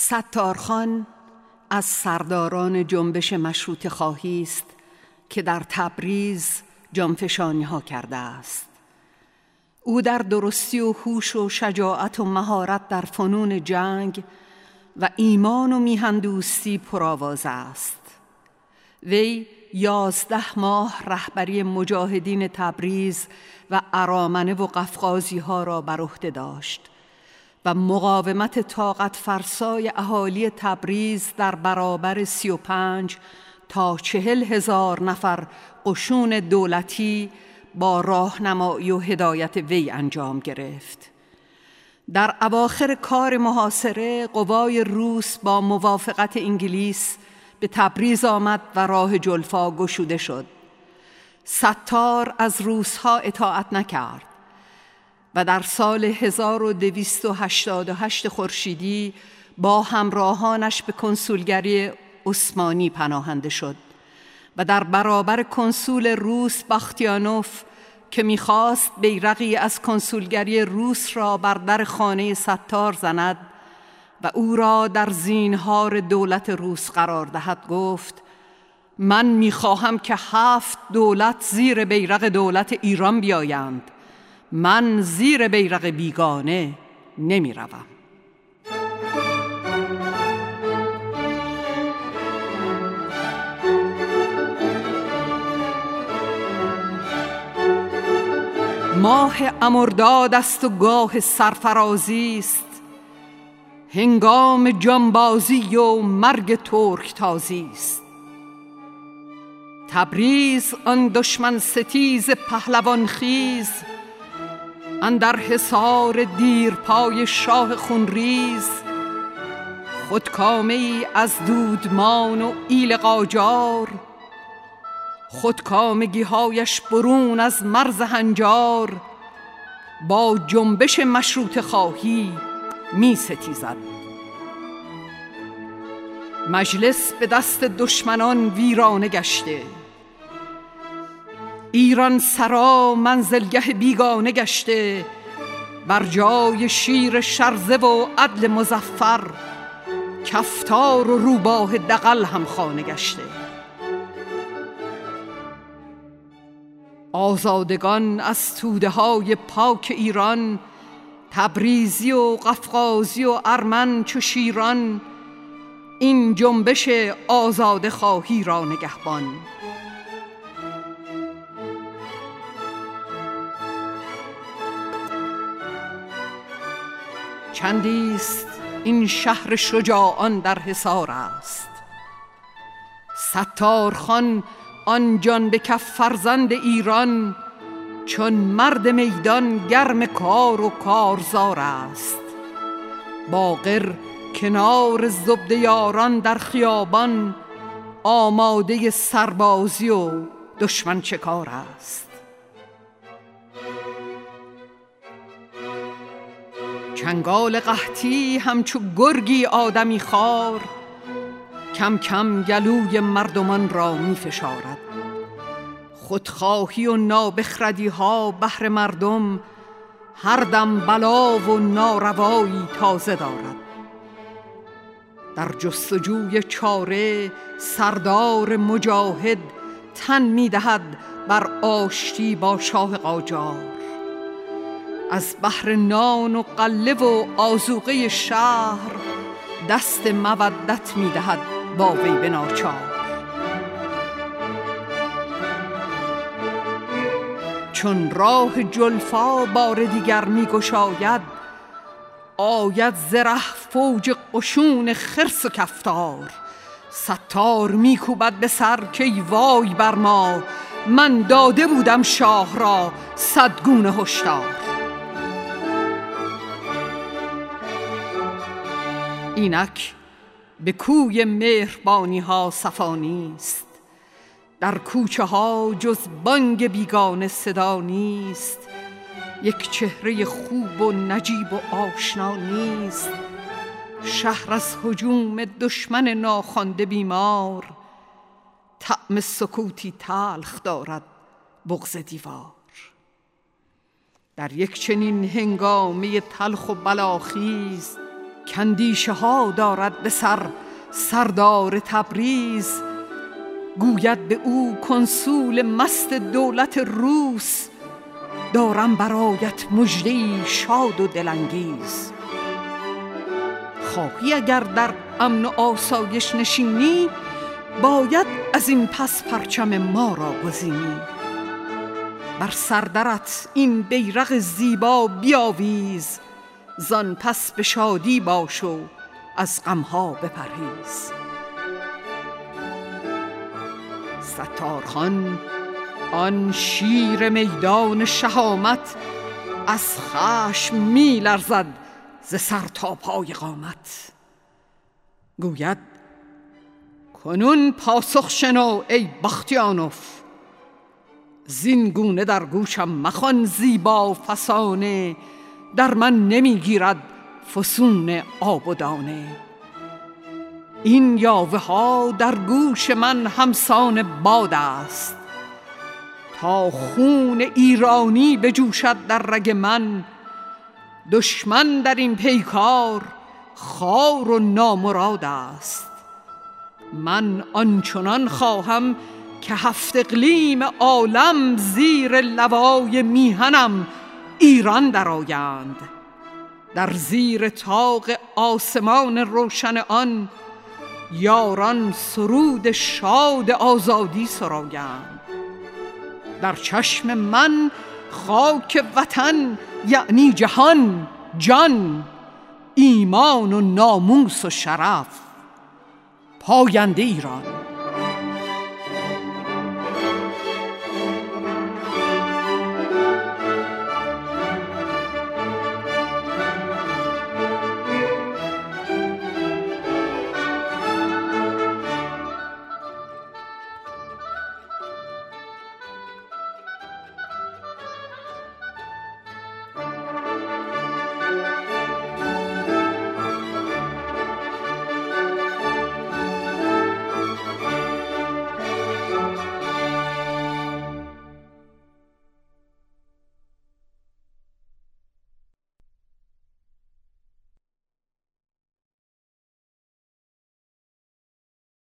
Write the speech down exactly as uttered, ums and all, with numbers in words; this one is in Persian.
ستارخان از سرداران جنبش مشروطه خواهی است که در تبریز جانفشانی ها کرده است. او در درستی و هوش و شجاعت و مهارت در فنون جنگ و ایمان و میهندوستی پرآواز است. وی یازده ماه رهبری مجاهدین تبریز و ارامنه و قفقازی ها را بر عهده داشت و مقاومت طاقت فرسای اهالی تبریز در برابر سی و پنج تا چهل هزار نفر قشون دولتی با راهنمایی و هدایت وی انجام گرفت. در اواخر کار محاصره قوای روس با موافقت انگلیس به تبریز آمد و راه جلفا گشوده شد. ستار از روس‌ها اطاعت نکرد و در سال هزار و دویست و هشتاد و هشت خورشیدی با همراهانش به کنسولگری عثمانی پناهنده شد و در برابر کنسول روس باختیانوف که می‌خواست بیرقی از کنسولگری روس را بر در خانه ستار زند و او را در زینهار دولت روس قرار دهد گفت: من می‌خواهم که هفت دولت زیر بیرق دولت ایران بیایند. من زیر بیرق بیگانه نمی‌روم. ماه امرداد است و گاه سرفرازی است، هنگام جانبازی و مرگ ترک تازی است. تبریز آن دشمن ستیز پهلوان خیز، اندر حصار دیرپای شاه خونریز. خودکامه ای از دودمان و ایل قاجار، خودکامگی هایش برون از مرز هنجار. با جنبش مشروطه خواهی می ستیزد. مجلس به دست دشمنان ویرانه گشته، ایران سرا منزلگه بیگانه گشته. بر جای شیر شرزه و عدل مظفر، کفتار و روباه دغل هم خانه گشته. آزادگان از توده های پاک ایران، تبریزی و قفقازی و ارمن چو شیران. این جنبش آزاده خواهی را نگهبان. چندیست این شهر شجاعان در حصار است، ستارخان آن جان به کف فرزند ایران. چون مرد میدان گرم کار و کارزار است، باقر کنار زبده یاران در خیابان. آماده سربازی و دشمن شکار است. چنگال قحطی همچو گرگی آدمی خوار، کم کم گلوی مردمان را می فشارد. خودخواهی و نابخردی ها بهر مردم، هر دم بلا و ناروایی تازه دارد. در جستجوی چاره سردار مجاهد، تن می دهد بر آشتی با شاه قاجار. از بحر نان و قله و آذوقه شهر، دست مودت می دهد با وی به ناچار. چون راه جلفا بار دیگر می گشاید، آید زره فوج قشون خرس و کفتار. ستار می کوبد به سر که ای وای بر ما، من داده بودم شاه را صد گونه هشدار. اینک به کوی مهربانی ها صفا نیست، در کوچه ها جز بانگ بیگانه صدا نیست. یک چهره خوب و نجیب و آشنا نیست، شهر از هجوم دشمن ناخوانده بیمار. طعم سکوتی تلخ دارد بغض دیوار. در یک چنین هنگامه تلخ و بلاخیز، کاندیشه ها دارد به سر سردار تبریز. گوید به او کنسول مست دولت روس، دارم برایت مژده‌ای شاد و دلانگیز. خواهی اگر در امن و آسایش نشینی، باید از این پس پرچم ما را گزینی. بر سردرت این بیرق زیبا بیاویز، زان پس به شادی باش و از غمها بپرهیز. ستارخان آن شیر میدان شهامت، از خشم می لرزد ز سر تا پای قامت. گوید کنون پاسخ شنو ای بختیانوف، زین گونه در گوشم مخوان زیبا فسانه، در من نمیگیرد فسون آب و دانه. این یاوه ها در گوش من همسان باد است، تا خون ایرانی بجوشد در رگ من. دشمن در این پیکار خوار و نامراد است، من آنچنان خواهم که هفت اقلیم عالم زیر لوای میهنم ایران درآیند. در زیر طاق آسمان روشن آن، یاران سرود شاد آزادی سرایند. در چشم من خاک وطن یعنی جهان، جان، ایمان و ناموس و شرف پاینده ایران.